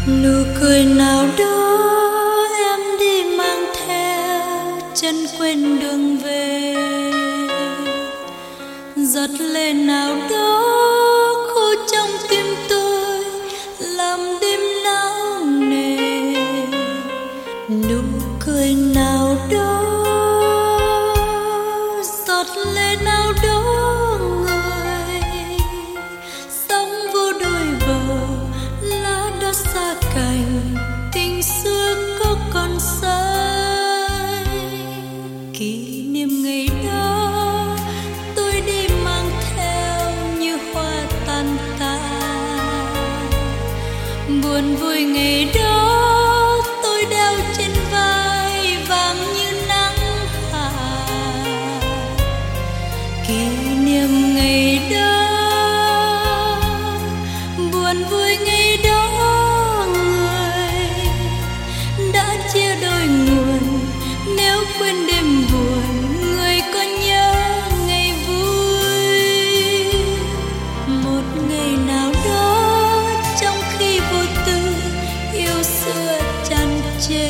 Nụ cười nào đó em đi mang theo chân quên đường về, giọt lệ nào đó khô trong tim tôi làm đêm não nề. Nụ cười nào đó, giọt lệ nào đó, người sống vô đôi bờ, lá đó xa cành, tình xưa có còn say. Kỷ niệm ngày đó tôi đi mang theo như hoa tan tàn, buồn vui ngày đó tôi đeo trên vai vàng như nắng hạ. Kỷ niệm ngày đó, buồn vui ngày đó, người đã chia đôi nguồn. Nếu quên đêm buồn, người có nhớ ngày vui. Một ngày nào đó trong khi vô tư yêu xưa tràn trề,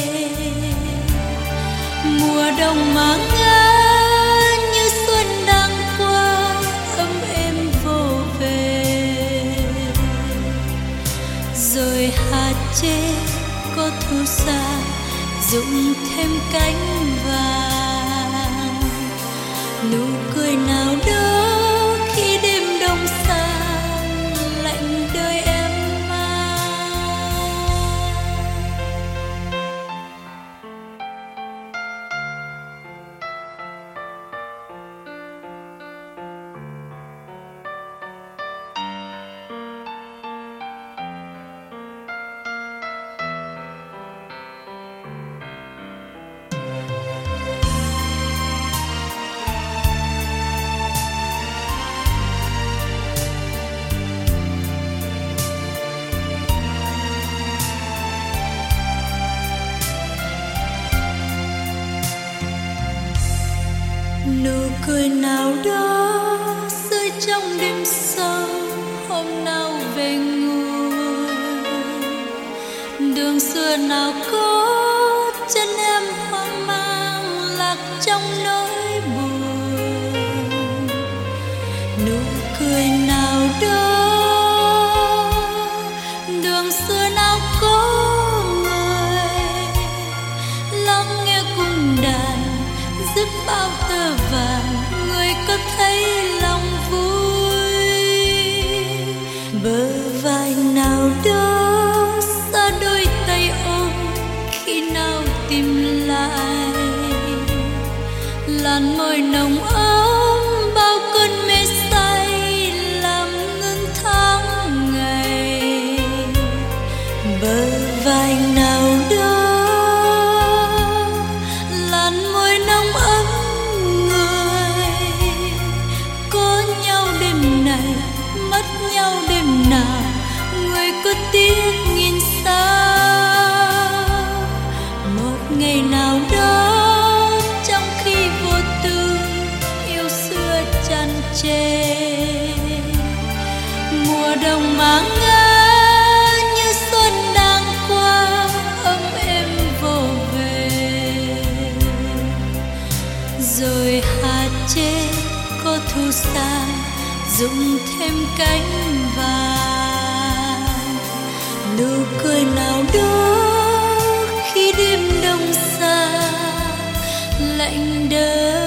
mùa đông mà ngỡ như xuân đang qua ấm êm vô về. Rồi hạt chê có thu xa rụng thêm cánh vàng. Nụ cười nào đó khi đêm đông xa lạnh đời em mang. Nụ cười nào đó rơi trong đêm sâu, hôm nào về nguồn. Đường xưa nào có chân em hoang mang lạc trong nỗi buồn. Nụ cười nào đó, đường xưa nào có người lắng nghe cung đàn dứt bao tơ vàng. Người có thấy lòng vui, bờ vai nào đó xa đôi tay ôm, khi nào tìm lại làn môi nồng ấm bao cơn mê say làm ngưng tháng ngày. Bờ vai nào đó làn môi nồng ấm, người có nhau đêm này mất nhau đêm nào. Người có tiếc nghìn sao một ngày nào đó trong khi vô tư yêu xưa tràn trề, mùa đông mà ngỡ như xuân đang qua ấm êm vô về. Rồi hạt chê có thu xa rụng thêm cánh vàng. Nụ cười nào đó khi đêm đông xa lạnh đời.